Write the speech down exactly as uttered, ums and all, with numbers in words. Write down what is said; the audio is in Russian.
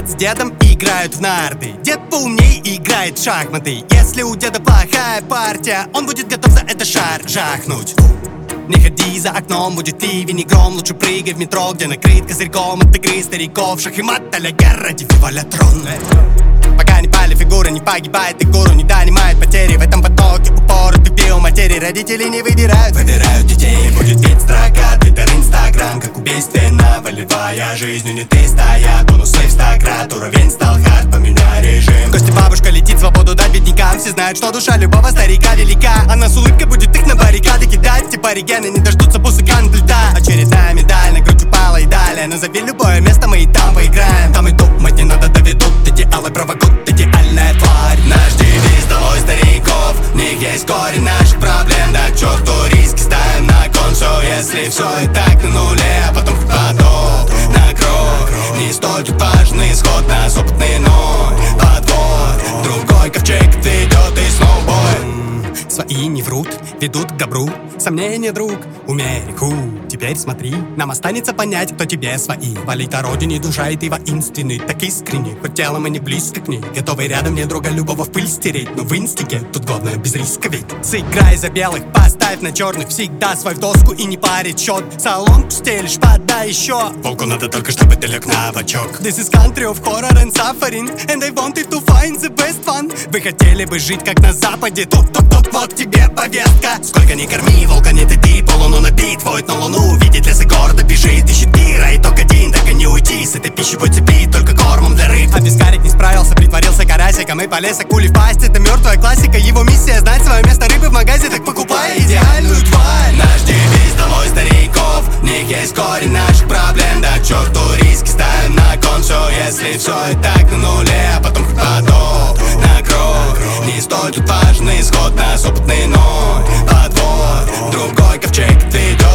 с дедом играют в нарды. Дед поумней играет в шахматы. Если у деда плохая партия, он будет готов за это шар жахнуть. Не ходи за окном, будет ливень и гром. Лучше прыгай в метро, где накрыт козырьком от игры стариков. Шах и мат а-ля Герради Вивалятрон. Пока не пали фигура, не погибает и гуру не донимает потери. В этом потоке упоротых биоматерий родители не выбирают, выбирают детей. Будет ведь строка, твиттер, инстаграм, как убийственно волевая жизнью не ты стоят. Бонусы в стократ, уровень стал хард, поменяй режим. Костя бабушка летит свободу дать беднякам. Все знают, что душа любого старика велика. Она с улыбкой будет их на баррикады кидать. Типа регены не дождутся бусы грандльта. Очередная медаль, на грудь упала и далее. Назови любое место, мы и там поиграем. Там и думать не надо, доведут идеалы, правокут, идеальная тварь. Наш девиз долой стариков, в них есть корень наших проблем. Да к черту риски ставим на кон. Все, если все и так на нуле, а потом в поток накрой. Не столь тут важный исход, нас опытный ноль подвод. Другой ковчег ведет и снова бой. Свои не врут, ведут к добру. Сомнения, друг, умей реку. Теперь смотри, нам останется понять, кто тебе свои. Валит о родине душа, и ты воинственный, так искренний. Хоть телом и не близко к ней, готовый рядом не друга любого в пыль стереть. Но в инстиге тут главное без риска ведь. Сыграй за белых, поставь на черных всегда свой в доску и не парить счет. Соломку стелишь, подай еще. Волку надо только, чтобы ты лег на бочок. This is country of horror and suffering, and I wanted to find the best fun. Вы хотели бы жить как на западе, тут-тут-тут, вот тебе повестка. Сколько ни корми, волка нет и ты, полуну набит, воет на луну. Видит лес и города бежит, ищет мира, и только один, так и не уйти. С этой пищевой цепи, только кормом для рыб. А вискарик не справился, притворился карасиком и полез акуле в пасть. Это мертвая классика, его миссия знать свое место рыбы в магазе. Так покупай идеальную тварь. Наш девиз долой стариков, в них есть корень наших проблем. Да к черту риски ставим на кон. Все, если все и так на нуле, а потом поток накрой. Не столь тут важный исход, нас опытный ноль подвод. Другой ковчег ведет